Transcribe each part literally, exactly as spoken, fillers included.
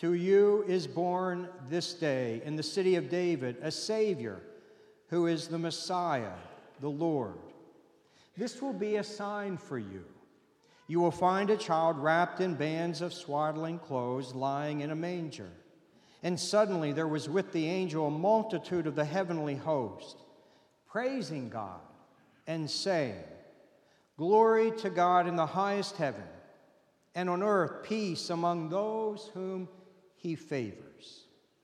To you is born this day in the city of David a Savior, who is the Messiah, the Lord. This will be a sign for you. You will find a child wrapped in bands of swaddling clothes, lying in a manger." And suddenly there was with the angel a multitude of the heavenly host, praising God and saying, "Glory to God in the highest heaven, and on earth peace among those whom he favors."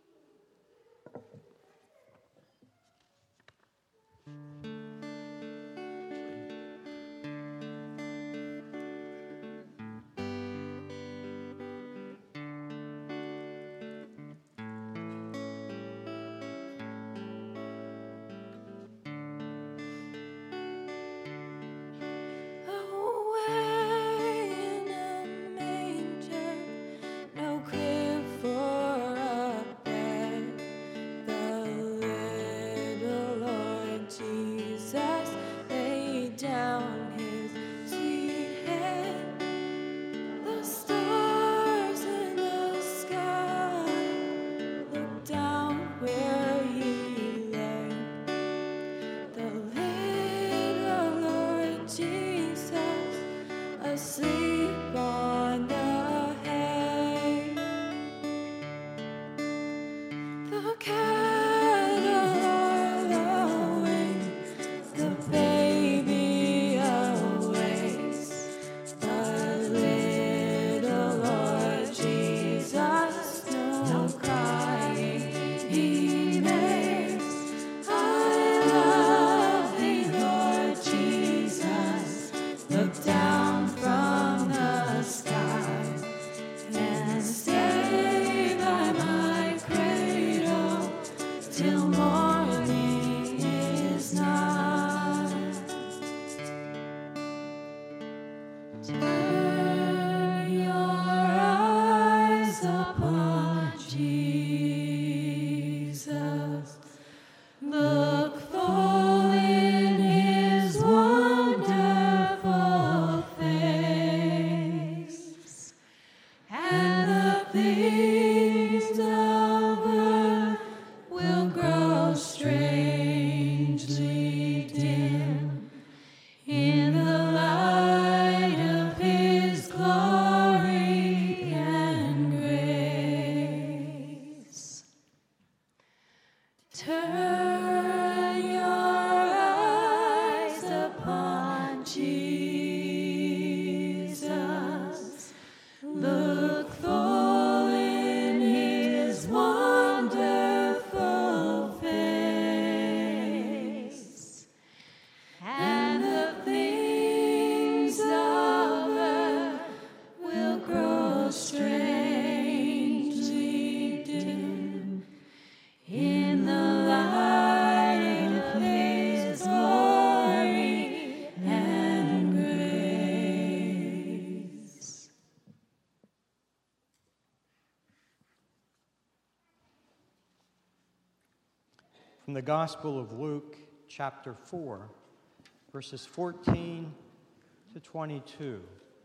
From the Gospel of Luke, chapter four, verses fourteen to twenty-two.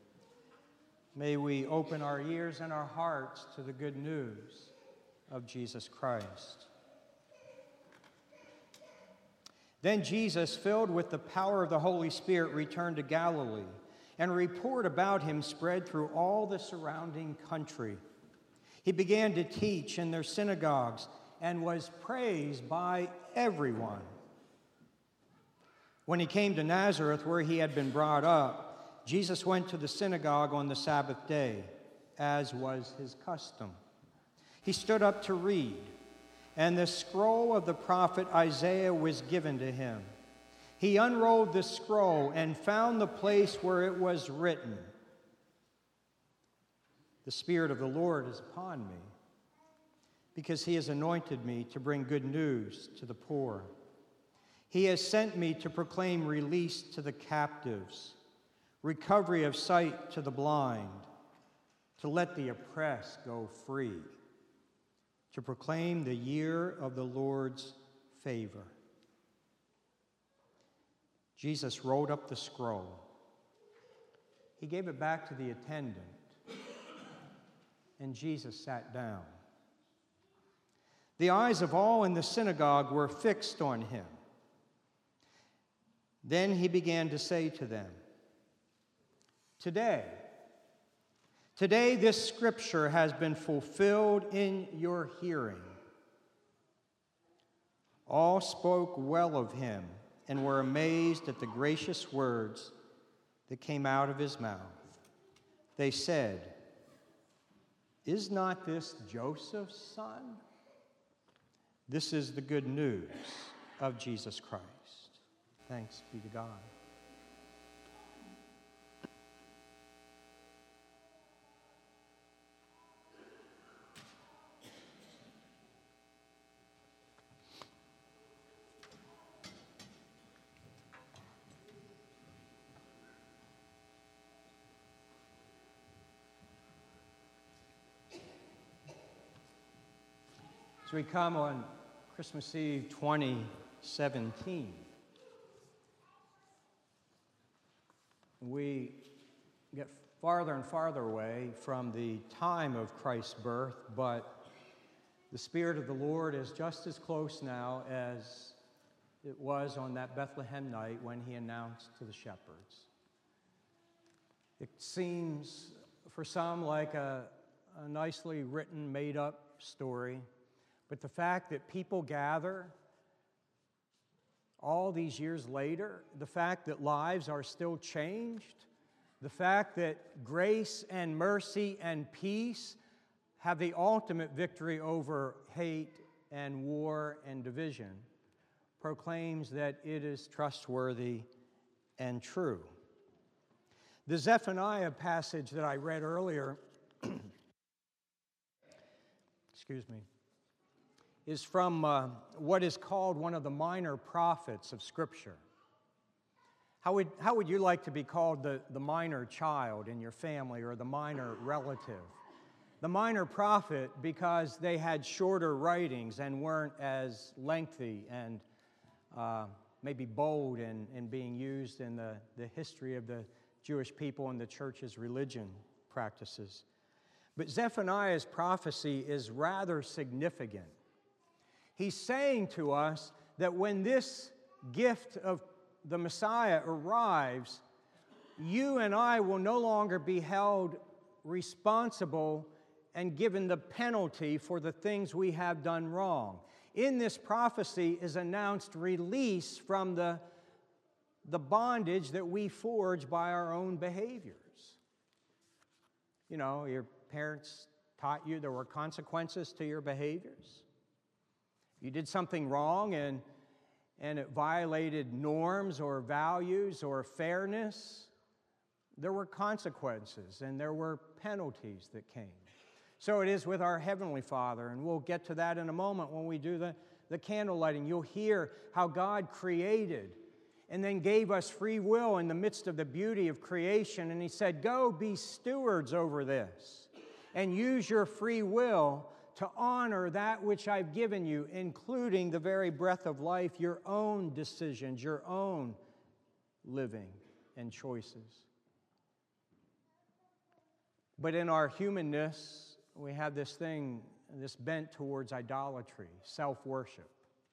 May we open our ears and our hearts to the good news of Jesus Christ. Then Jesus, filled with the power of the Holy Spirit, returned to Galilee, and a report about him spread through all the surrounding country. He began to teach in their synagogues and was praised by everyone. When he came to Nazareth, where he had been brought up, Jesus went to the synagogue on the Sabbath day, as was his custom. He stood up to read, and the scroll of the prophet Isaiah was given to him. He unrolled the scroll and found the place where it was written, "The Spirit of the Lord is upon me, because he has anointed me to bring good news to the poor. He has sent me to proclaim release to the captives, recovery of sight to the blind, to let the oppressed go free, to proclaim the year of the Lord's favor." Jesus rolled up the scroll. He gave it back to the attendant and Jesus sat down. The eyes of all in the synagogue were fixed on him. Then he began to say to them, Today, today this scripture has been fulfilled in your hearing. All spoke well of him and were amazed at the gracious words that came out of his mouth. They said, Is not this Joseph's son? This is the good news of Jesus Christ. Thanks be to God. As we come on Christmas Eve twenty seventeen, we get farther and farther away from the time of Christ's birth, but the Spirit of the Lord is just as close now as it was on that Bethlehem night when he announced to the shepherds. It seems for some like a, a nicely written, made-up story, but the fact that people gather all these years later, the fact that lives are still changed, the fact that grace and mercy and peace have the ultimate victory over hate and war and division, proclaims that it is trustworthy and true. The Zephaniah passage that I read earlier, excuse me, is from uh, what is called one of the minor prophets of Scripture. How would, how would you like to be called the, the minor child in your family or the minor relative? The minor prophet because they had shorter writings and weren't as lengthy and uh, maybe bold in, in being used in the, the history of the Jewish people and the church's religion practices. But Zephaniah's prophecy is rather significant. He's saying to us that when this gift of the Messiah arrives, you and I will no longer be held responsible and given the penalty for the things we have done wrong. In this prophecy is announced release from the, the bondage that we forge by our own behaviors. You know, your parents taught you there were consequences to your behaviors. You did something wrong and, and it violated norms or values or fairness, there were consequences and there were penalties that came. So it is with our Heavenly Father, and we'll get to that in a moment when we do the, the candle lighting. You'll hear how God created and then gave us free will in the midst of the beauty of creation, and He said, go be stewards over this and use your free will to honor that which I've given you, including the very breath of life, your own decisions, your own living and choices. But in our humanness, we have this thing, this bent towards idolatry, self-worship.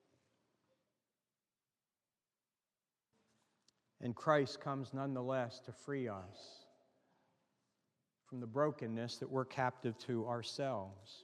And Christ comes nonetheless to free us from the brokenness that we're captive to ourselves.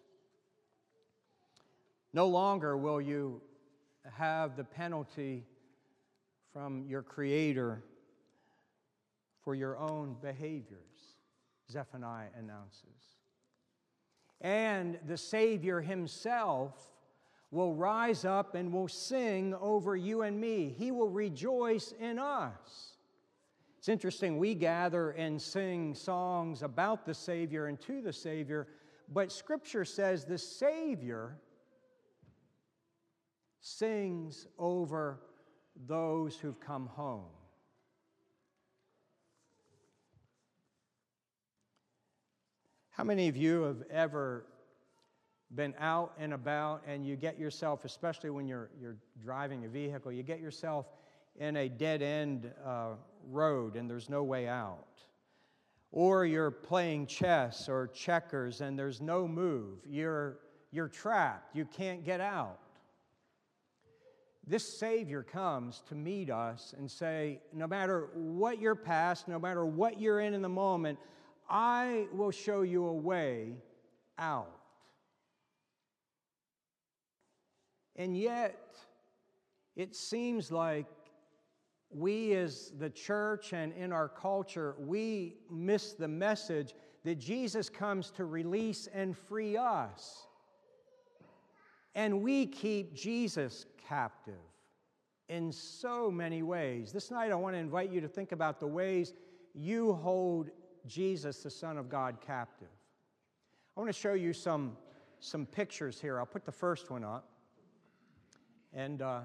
No longer will you have the penalty from your Creator for your own behaviors, Zephaniah announces. And the Savior Himself will rise up and will sing over you and me. He will rejoice in us. It's interesting, we gather and sing songs about the Savior and to the Savior, but Scripture says the Savior sings over those who've come home. How many of you have ever been out and about and you get yourself, especially when you're, you're driving a vehicle, you get yourself in a dead-end uh, road and there's no way out? Or you're playing chess or checkers and there's no move. You're, you're trapped. You can't get out. This Savior comes to meet us and say, no matter what your past, no matter what you're in in the moment, I will show you a way out. And yet, it seems like we as the church and in our culture, we miss the message that Jesus comes to release and free us. And we keep Jesus captive in so many ways. This night I want to invite you to think about the ways you hold Jesus, the Son of God, captive. I want to show you some, some pictures here. I'll put the first one up. And uh,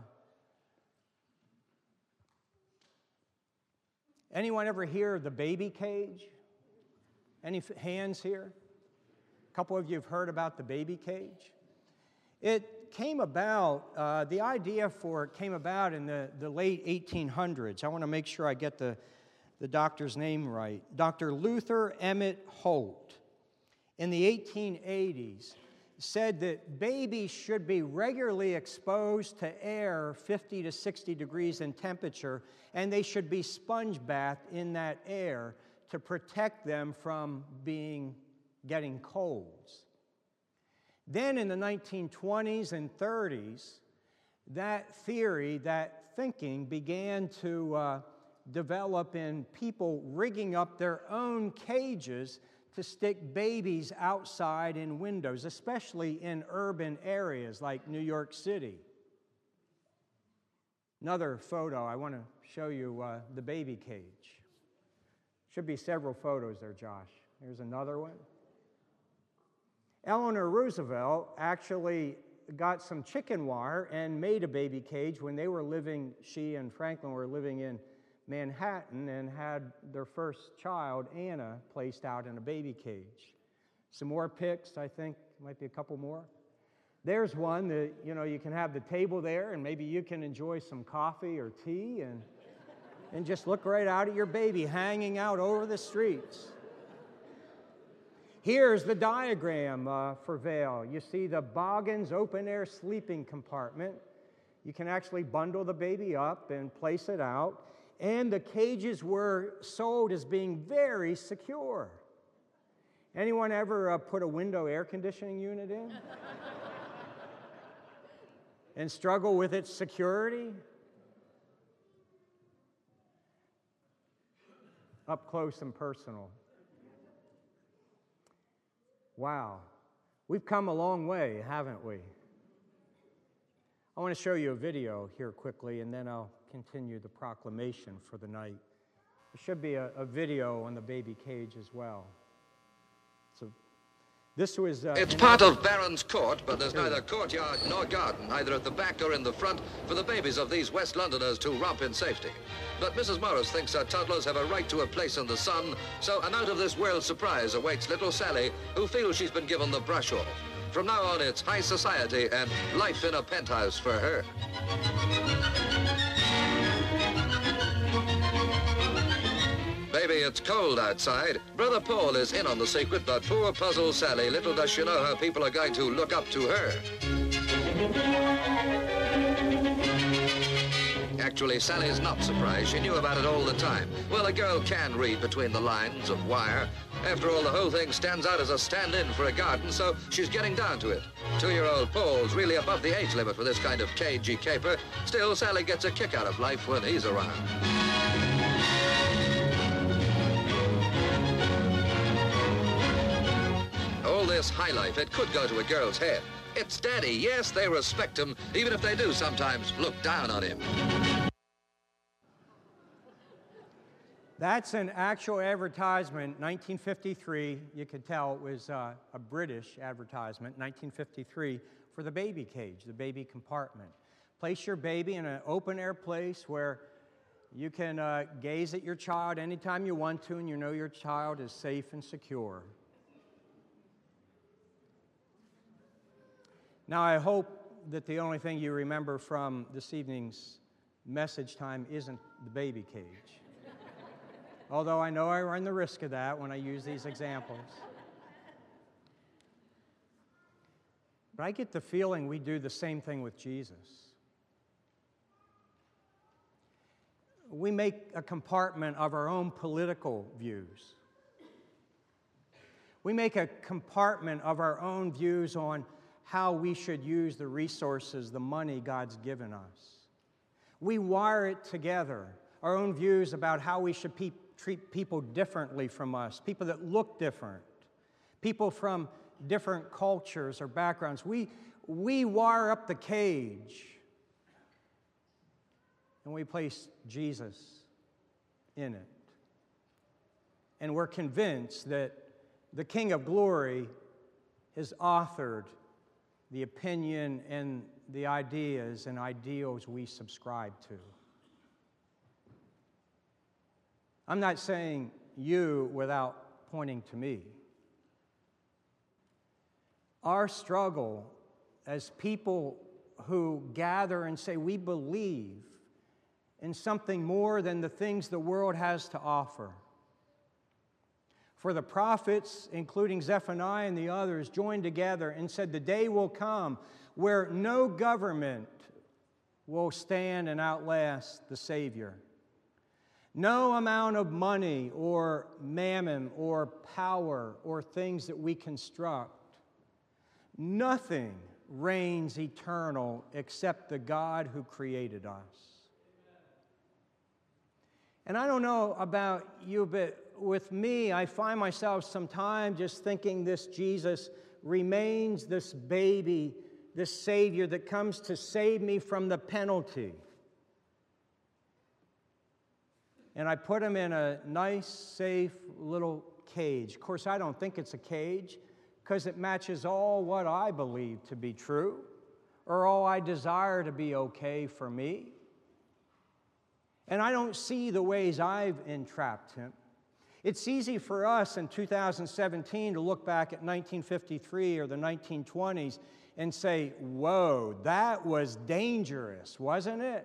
anyone ever hear of the baby cage? Any f- hands here? A couple of you have heard about the baby cage. It came about, uh, the idea for it came about in the, the late eighteen hundreds. I want to make sure I get the, the doctor's name right. Doctor Luther Emmett Holt, in the eighteen eighties, said that babies should be regularly exposed to air fifty to sixty degrees in temperature, and they should be sponge bathed in that air to protect them from being getting colds. Then in the nineteen twenties and thirties, that theory, that thinking began to uh, develop in people rigging up their own cages to stick babies outside in windows, especially in urban areas like New York City. Another photo, I want to show you uh, the baby cage. Should be several photos there, Josh. Here's another one. Eleanor Roosevelt actually got some chicken wire and made a baby cage when they were living, she and Franklin were living in Manhattan and had their first child, Anna, placed out in a baby cage. Some more pics, I think, might be a couple more. There's one that, you know, you can have the table there and maybe you can enjoy some coffee or tea and, and just look right out at your baby hanging out over the streets. Here's the diagram uh, for Vail. You see the Boggins open-air sleeping compartment. You can actually bundle the baby up and place it out. And the cages were sold as being very secure. Anyone ever uh, put a window air conditioning unit in? And struggle with its security? Up close and personal. Wow, we've come a long way, haven't we? I want to show you a video here quickly, and then I'll continue the proclamation for the night. There should be a, a video on the baby cage as well. So this was... Uh, it's part of Baron's Court, but there's neither courtyard nor garden, either at the back or in the front, for the babies of these West Londoners to romp in safety. But Missus Morris thinks her toddlers have a right to a place in the sun, so an out-of-this-world surprise awaits little Sally, who feels she's been given the brush off. From now on, it's high society and life in a penthouse for her. Baby, it's cold outside. Brother Paul is in on the secret, but poor puzzled Sally, little does she know how people are going to look up to her. Actually, Sally's not surprised. She knew about it all the time. Well, a girl can read between the lines of wire. After all, the whole thing stands out as a stand-in for a garden, so she's getting down to it. Two-year-old Paul's really above the age limit for this kind of cagey caper. Still, Sally gets a kick out of life when he's around. All this high life, it could go to a girl's head. It's Daddy. Yes, they respect him, even if they do sometimes look down on him. That's an actual advertisement, nineteen fifty-three. You could tell it was uh, a British advertisement, nineteen fifty-three, for the baby cage, the baby compartment. Place your baby in an open-air place where you can uh, gaze at your child anytime you want to, and you know your child is safe and secure. Now, I hope that the only thing you remember from this evening's message time isn't the baby cage. although I know I run the risk of that when I use these examples. But I get the feeling we do the same thing with Jesus. We make a compartment of our own political views. We make a compartment of our own views on how we should use the resources, the money God's given us. We wire it together, our own views about how we should pe- treat people differently from us, people that look different, people from different cultures or backgrounds. We, we wire up the cage, and we place Jesus in it. And we're convinced that the King of Glory has authored the opinion and the ideas and ideals we subscribe to. I'm not saying you without pointing to me. Our struggle as people who gather and say we believe in something more than the things the world has to offer. For the prophets, including Zephaniah and the others, joined together and said the day will come where no government will stand and outlast the Savior. No amount of money or mammon or power or things that we construct, nothing reigns eternal except the God who created us. And I don't know about you, but with me, I find myself sometimes just thinking this Jesus remains this baby, this Savior that comes to save me from the penalty. And I put him in a nice, safe little cage. Of course, I don't think it's a cage because it matches all what I believe to be true or all I desire to be okay for me. And I don't see the ways I've entrapped him. It's easy for us in two thousand seventeen to look back at nineteen fifty-three or the nineteen twenties and say, whoa, that was dangerous, wasn't it?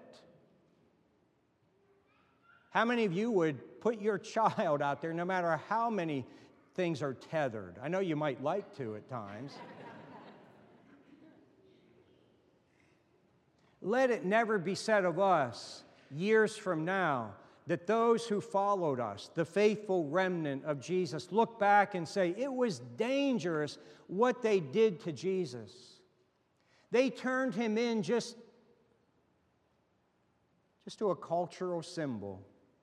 How many of you would put your child out there no matter how many things are tethered? I know you might like to at times. Let it never be said of us years from now that those who followed us, the faithful remnant of Jesus, look back and say, it was dangerous what they did to Jesus. They turned him in just, just to a cultural symbol.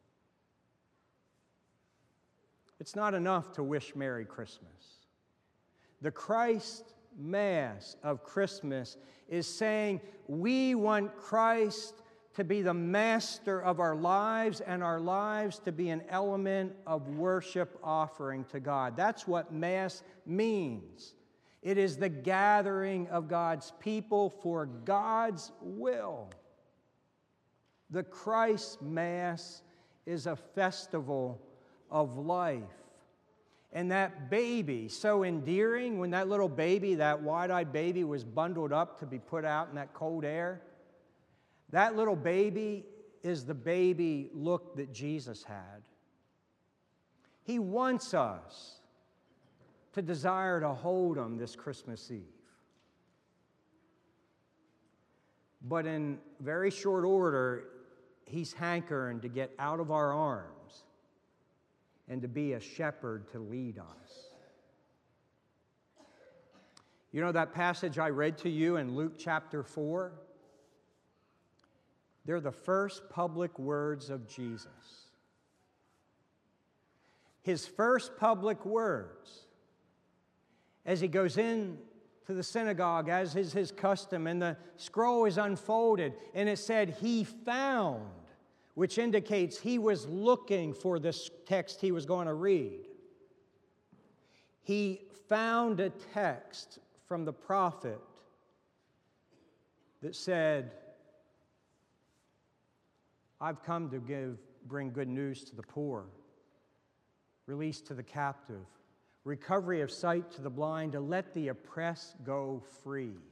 It's not enough to wish Merry Christmas. The Christ Mass of Christmas is saying we want Christ to be the master of our lives and our lives to be an element of worship offering to God. That's what Mass means. It is the gathering of God's people for God's will. The Christ Mass is a festival of life. And that baby, so endearing, when that little baby, that wide-eyed baby was bundled up to be put out in that cold air, that little baby is the baby look that Jesus had. He wants us to desire to hold him this Christmas Eve. But in very short order, he's hankering to get out of our arms and to be a shepherd to lead us. You know that passage I read to you in Luke chapter four? They're the first public words of Jesus. His first public words as he goes in to the synagogue, as is his custom, and the scroll is unfolded, and it said, he found, which indicates he was looking for this text he was going to read. He found a text from the prophet that said, I've come to give, bring good news to the poor, release to the captive, recovery of sight to the blind, to let the oppressed go free. Amen.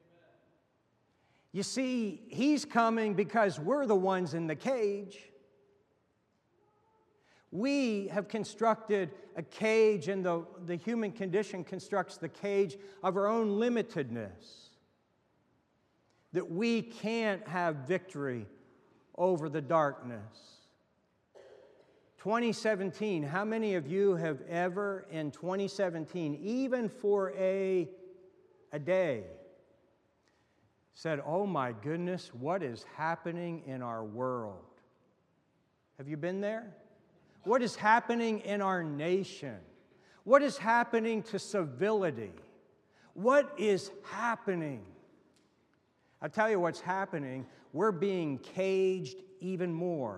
You see, he's coming because we're the ones in the cage. We have constructed a cage, and the, the human condition constructs the cage of our own limitedness, that we can't have victory over the darkness. twenty seventeen, how many of you have ever in twenty seventeen, even for a, a day, said, "Oh my goodness, what is happening in our world?" Have you been there? What is happening in our nation? What is happening to civility? What is happening? I'll tell you what's happening. We're being caged even more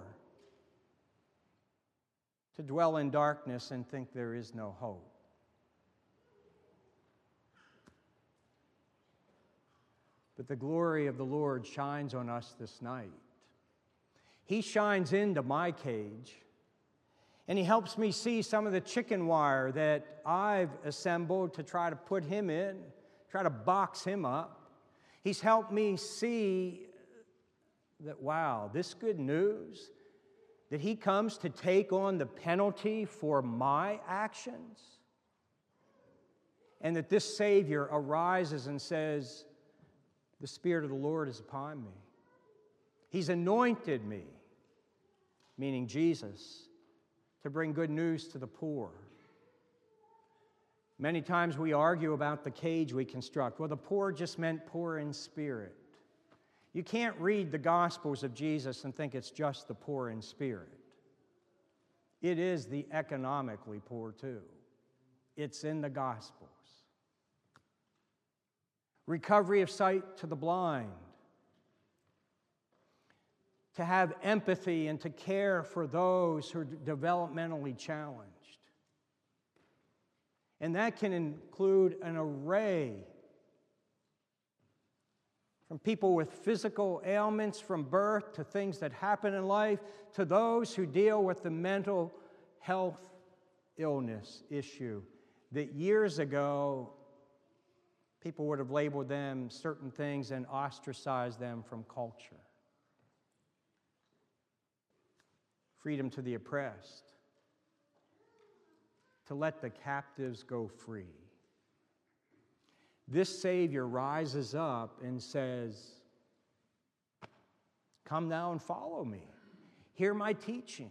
to dwell in darkness and think there is no hope. But the glory of the Lord shines on us this night. He shines into my cage, and He helps me see some of the chicken wire that I've assembled to try to put Him in, try to box Him up. He's helped me see that, wow, this good news, that He comes to take on the penalty for my actions, and that this Savior arises and says, "The Spirit of the Lord is upon me. He's anointed me," meaning Jesus, to bring good news to the poor. Many times we argue about the cage we construct. Well, the poor just meant poor in spirit. You can't read the Gospels of Jesus and think it's just the poor in spirit. It is the economically poor too. It's in the Gospels. Recovery of sight to the blind. To have empathy and to care for those who are developmentally challenged. And that can include an array from people with physical ailments from birth to things that happen in life, to those who deal with the mental health illness issue that years ago people would have labeled them certain things and ostracized them from culture. Freedom to the oppressed, to let the captives go free. This Savior rises up and says, "Come now and follow me. Hear my teachings."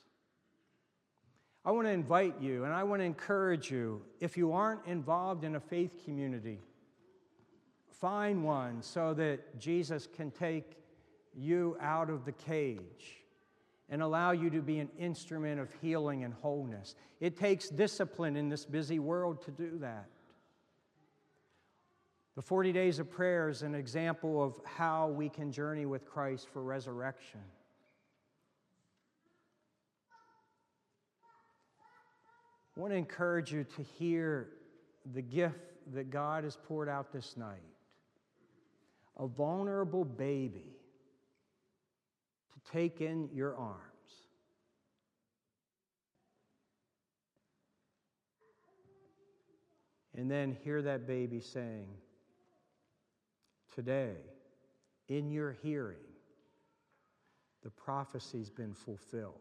I want to invite you and I want to encourage you, if you aren't involved in a faith community, find one so that Jesus can take you out of the cage and allow you to be an instrument of healing and wholeness. It takes discipline in this busy world to do that. The forty days of prayer is an example of how we can journey with Christ for resurrection. I want to encourage you to hear the gift that God has poured out this night. A vulnerable baby to take in your arms. And then hear that baby saying, "Today, in your hearing, the prophecy's been fulfilled."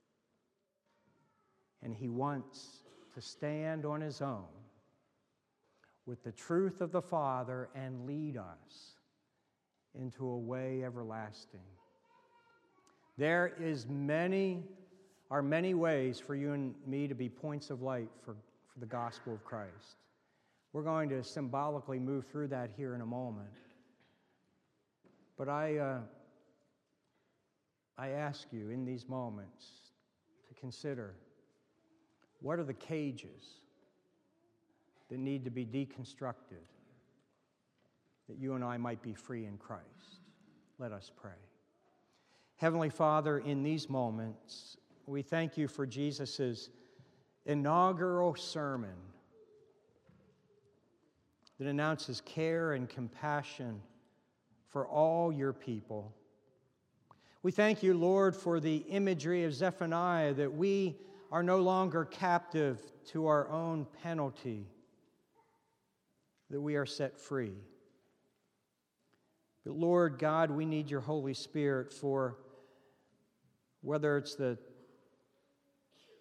And he wants to stand on his own with the truth of the Father and lead us into a way everlasting. There is many, are many ways for you and me to be points of light for, for the gospel of Christ. We're going to symbolically move through that here in a moment. But I, uh, I ask you in these moments to consider, what are the cages that need to be deconstructed that you and I might be free in Christ? Let us pray. Heavenly Father, in these moments, we thank you for Jesus' inaugural sermon that announces care and compassion for all your people. We thank you, Lord, for the imagery of Zephaniah, that we are no longer captive to our own penalty, that we are set free. But Lord God, we need your Holy Spirit for whether it's the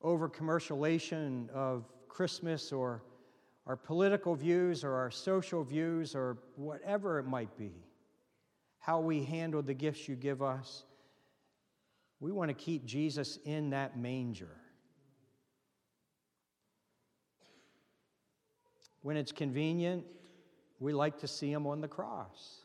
over-commercialization of Christmas or our political views or our social views or whatever it might be, how we handle the gifts you give us. We want to keep Jesus in that manger. When it's convenient, we like to see him on the cross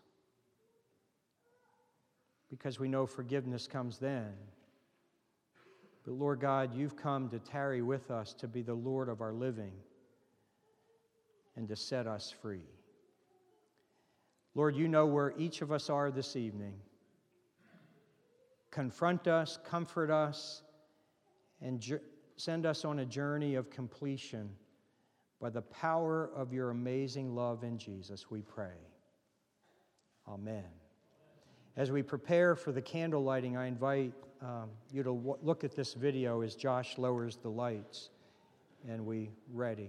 because we know forgiveness comes then. But Lord God, you've come to tarry with us, to be the Lord of our living and to set us free. Lord, you know where each of us are this evening. Confront us, comfort us, and ju- send us on a journey of completion by the power of your amazing love in Jesus, we pray. Amen. As we prepare for the candle lighting, I invite um, you to w- look at this video as Josh lowers the lights and we ready.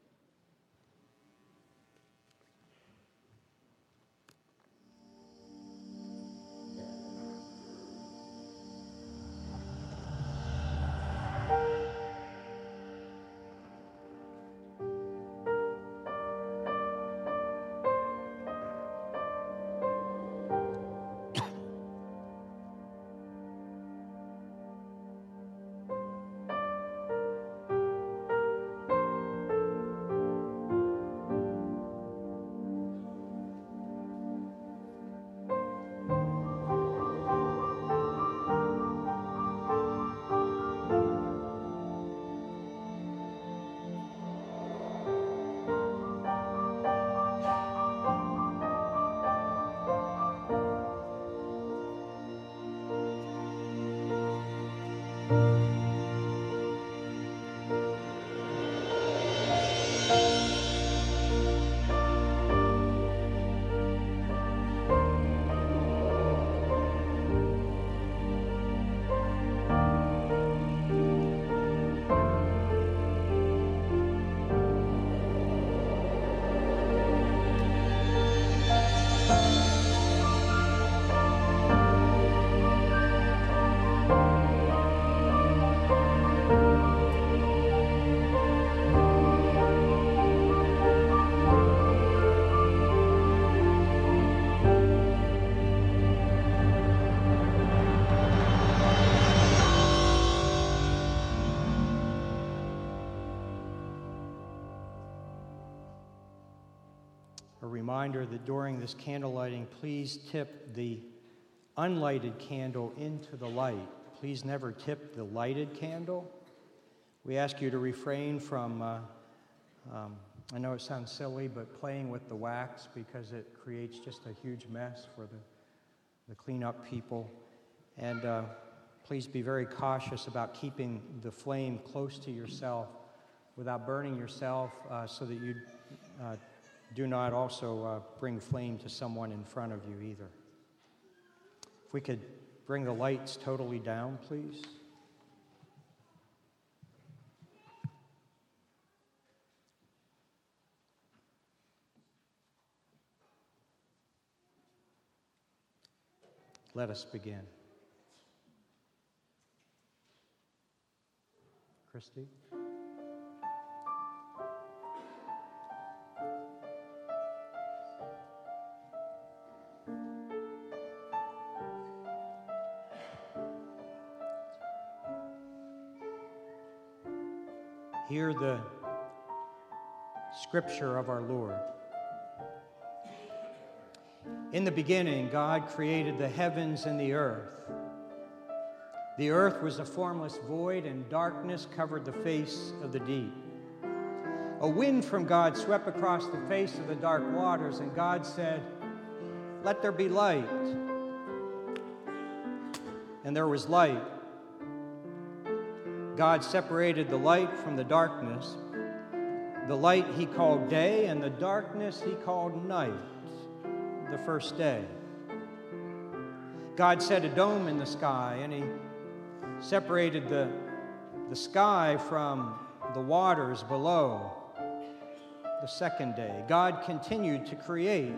A reminder that during this candle lighting, please tip the unlighted candle into the light. Please never tip the lighted candle. We ask you to refrain from, uh, um, I know it sounds silly, but playing with the wax because it creates just a huge mess for the, the cleanup people. And uh, please be very cautious about keeping the flame close to yourself without burning yourself uh, so that you uh, do not also uh, bring flame to someone in front of you either. If we could bring the lights totally down, please. Let us begin. Christy? Hear the scripture of our Lord. In the beginning, God created the heavens and the earth. The earth was a formless void, and darkness covered the face of the deep. A wind from God swept across the face of the dark waters, and God said, "Let there be light." And there was light. God separated the light from the darkness. The light he called day, and the darkness he called night, the first day. God set a dome in the sky, and he separated the, the sky from the waters below, the second day. God continued to create.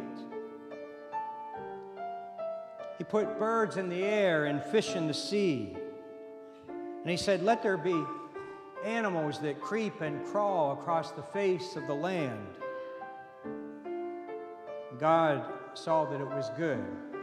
He put birds in the air and fish in the sea. And he said, "Let there be animals that creep and crawl across the face of the land. God saw that it was good.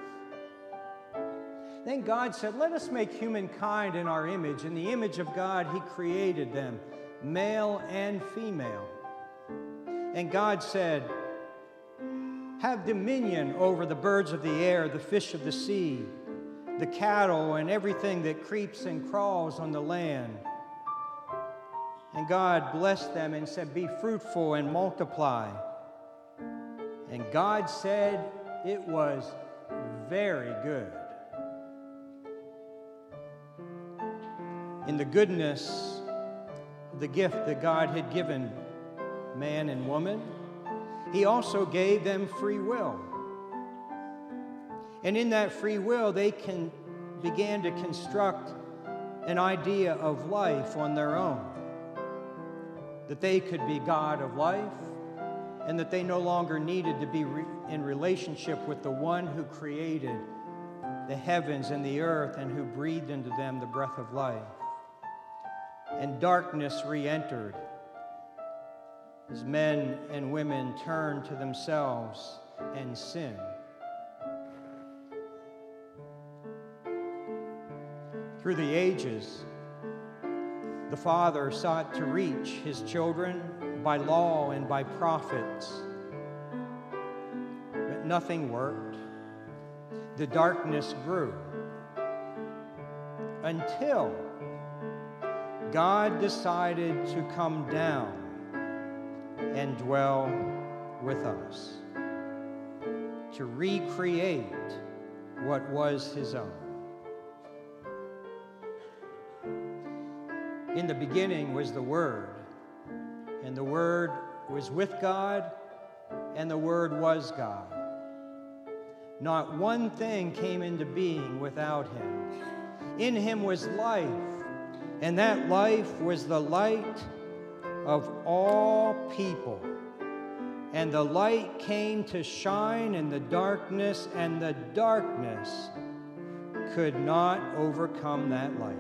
Then God said, let us make humankind in our image. In the image of God, he created them, male and female. And God said, have dominion over the birds of the air, the fish of the sea, the cattle, and everything that creeps and crawls on the land. And God blessed them and said, be fruitful and multiply. And God said it was very good. In the goodness of the gift that God had given man and woman, he also gave them free will. And in that free will, they can began to construct an idea of life on their own. That they could be God of life, and that they no longer needed to be re- in relationship with the one who created the heavens and the earth and who breathed into them the breath of life. And darkness re-entered as men and women turned to themselves and sinned. Through the ages, the Father sought to reach his children by law and by prophets, but nothing worked. The darkness grew until God decided to come down and dwell with us, to recreate what was his own. In the beginning was the Word, and the Word was with God, and the Word was God. Not one thing came into being without him. In him was life, and that life was the light of all people. And the light came to shine in the darkness, and the darkness could not overcome that light.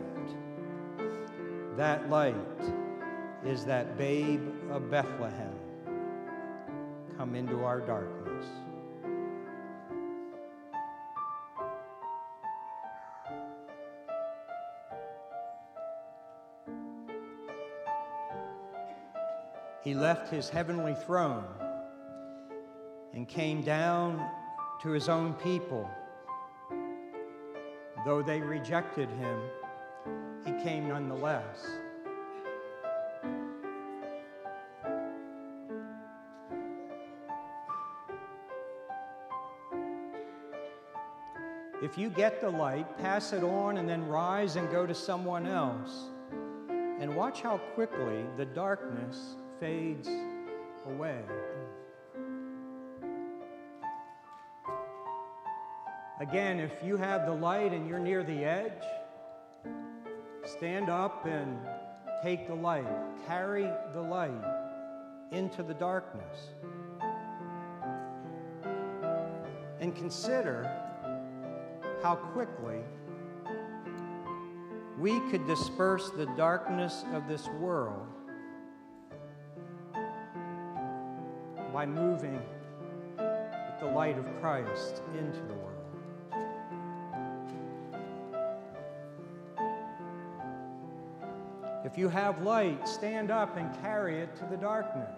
That light is that babe of Bethlehem come into our darkness. He left his heavenly throne and came down to his own people. Though they rejected him, he came nonetheless. If you get the light, pass it on and then rise and go to someone else. And watch how quickly the darkness fades away. Again, if you have the light and you're near the edge, stand up and take the light. Carry the light into the darkness. And consider how quickly we could disperse the darkness of this world by moving with the light of Christ into the world. If you have light, stand up and carry it to the darkness.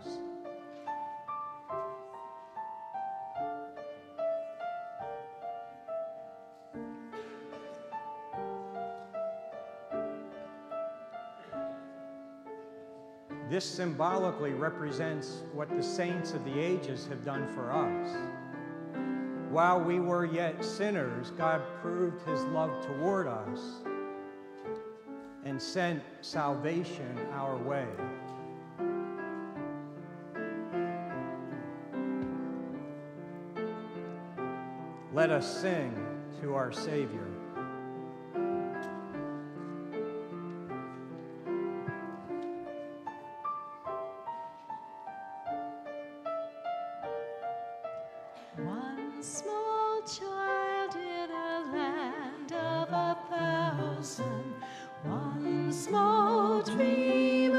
This symbolically represents what the saints of the ages have done for us. While we were yet sinners, God proved his love toward us and sent salvation our way. Let us sing to our Savior. One small child in a land of a thousand, one small dream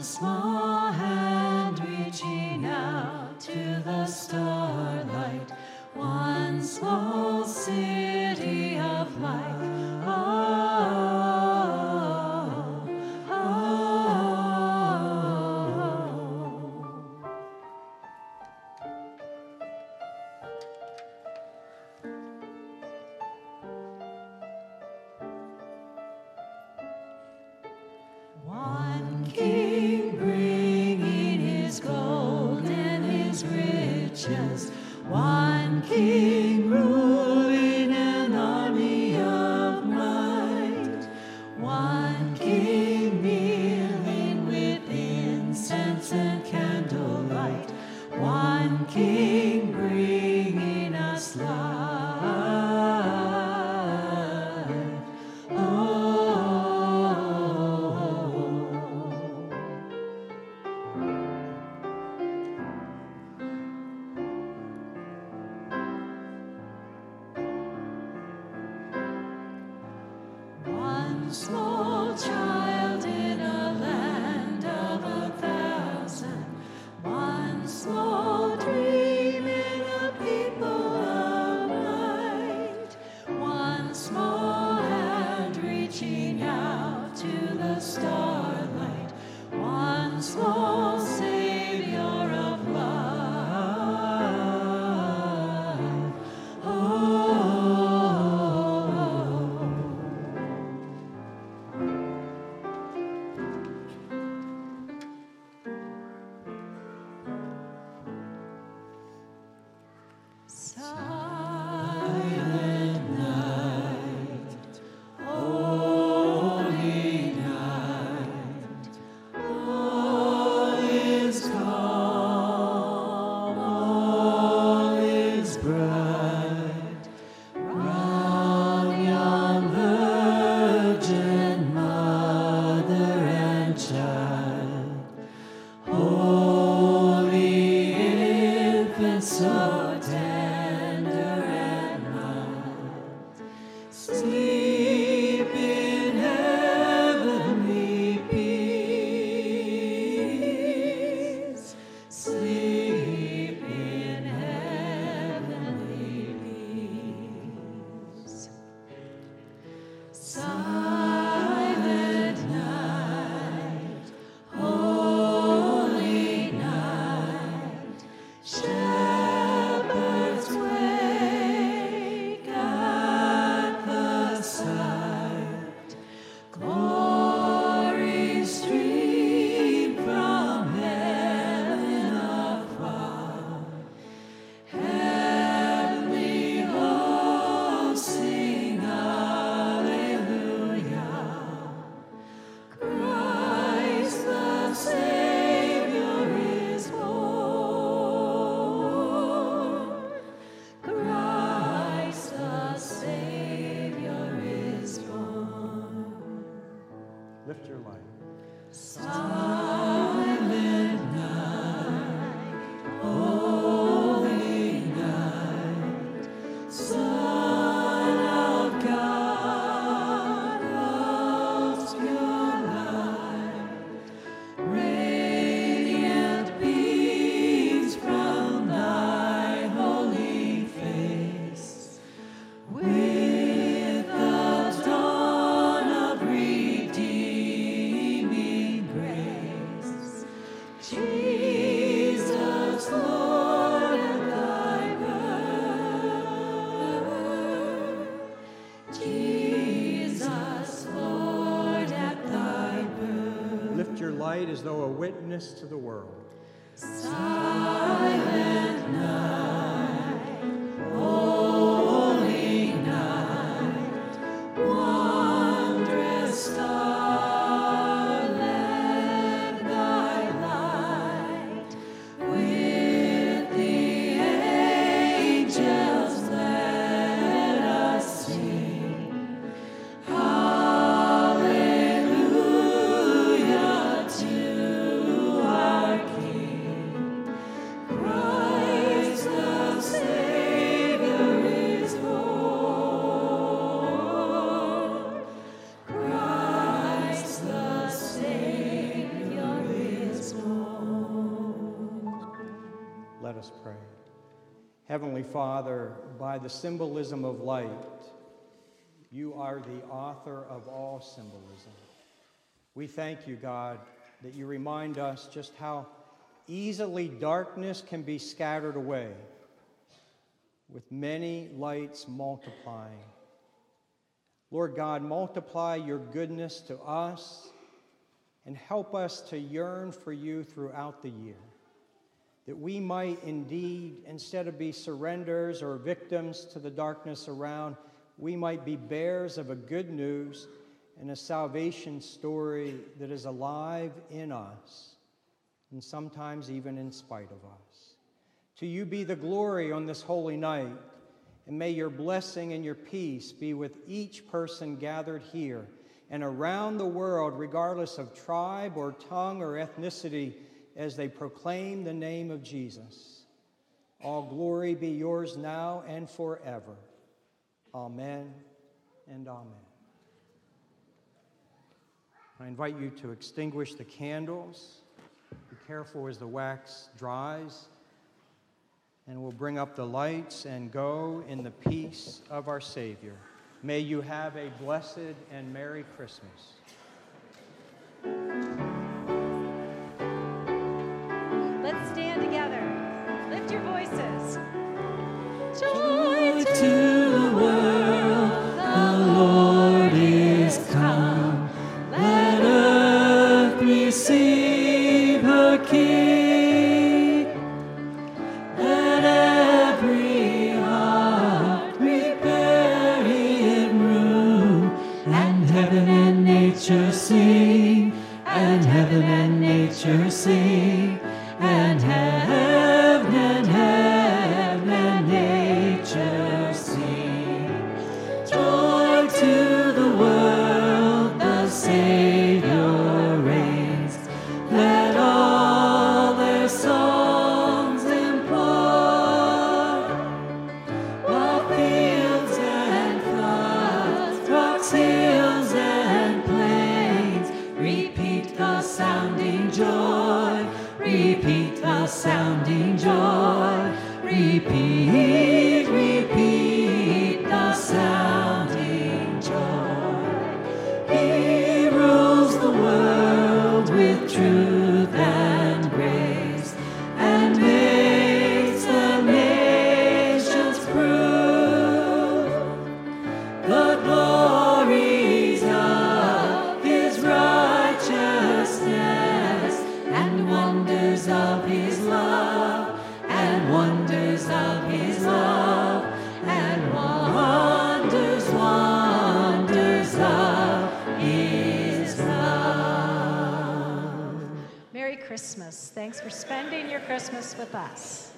small hand reaching out to the starlight, one small city of light. Oh, oh, one king bringing his gold and his riches, one king ruling an army of might, one king kneeling with incense and candlelight, one king bringing us life. One small child in a land of a thousand, one small dream in a people of might, one small hand reaching out to the starlight, one small savior of life. Oh, silent night, holy night, all is calm, all is bright, round yon virgin mother and child, holy infant, so tender and mild, sleep in heavenly peace, sleep in heavenly peace. Silent night, holy night, shepherds wake at the sight, glory stream from heaven afar, heavenly hosts sing hallelujah, Christ the Savior is born, Christ the Savior is born. Lift your light. Silent night, holy night, Son of God, obscure light, radiant beams from thy holy face, with the dawn of redeeming grace. Jesus, Lord, at thy birth, Jesus, Lord, at thy birth. Lift your light as though a witness to the world. Silent night, holy night, wondrous star, let thy light with the angels let us sing. Hallelujah to our King. Heavenly Father, by the symbolism of light, you are the author of all symbolism. We thank you, God, that you remind us just how easily darkness can be scattered away with many lights multiplying. Lord God, multiply your goodness to us and help us to yearn for you throughout the year, that we might indeed, instead of be surrenders or victims to the darkness around, we might be bearers of a good news and a salvation story that is alive in us, and sometimes even in spite of us. To you be the glory on this holy night, and may your blessing and your peace be with each person gathered here and around the world, regardless of tribe or tongue or ethnicity, as they proclaim the name of Jesus. All glory be yours now and forever. Amen and amen. I invite you to extinguish the candles. Be careful as the wax dries. And we'll bring up the lights and go in the peace of our Savior. May you have a blessed and Merry Christmas. Let's stand together. Lift your voices. Joy to the world, the Lord is come. Let earth receive her King. Let every heart prepare Him room, and heaven and nature sing, and heaven and nature sing, and heaven and heaven and nature sing. Joy to the world, the Savior reigns. Let all their songs implore, while fields and floods, rocks, hills, and plains repeat the sounding joy. Repeat the sounding joy. Repeat, repeat the sounding joy. He rules the world with truth and grace, and makes the nations prove the glories of His righteousness, and wonders of His love, and wonders of His love, and wonders, wonders of His love. Merry Christmas. Thanks for spending your Christmas with us.